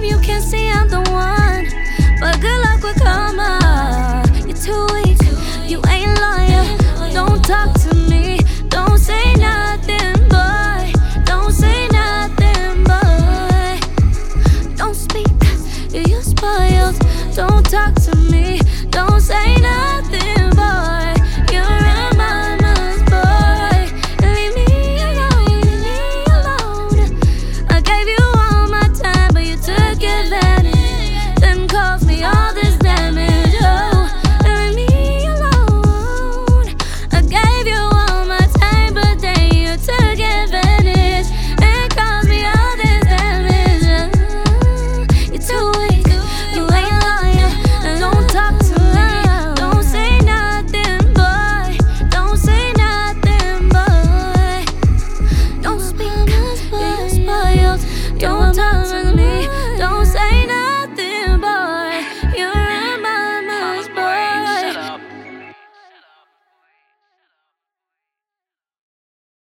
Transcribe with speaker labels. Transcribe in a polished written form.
Speaker 1: Baby, you can't see I'm the one, but good luck with karma. You're too weak, you ain't loyal. Don't talk to me, don't say nothing, boy. Don't say nothing, boy. Don't speak, you're spoiled. Don't talk to me, don't say nothing, boy. You're a mama's boy. Leave me alone, leave me alone. I gave you all my time, but you took advantage, then caused me all this damage. Oh, leave me alone. I gave you all my time, but then you took advantage and caused me all this damage. You're too weak, you ain't loyal. Don't talk to me, don't say nothing, boy. Don't say nothing, boy. Don't speak, you're spoiled. Don't talk to me, don't say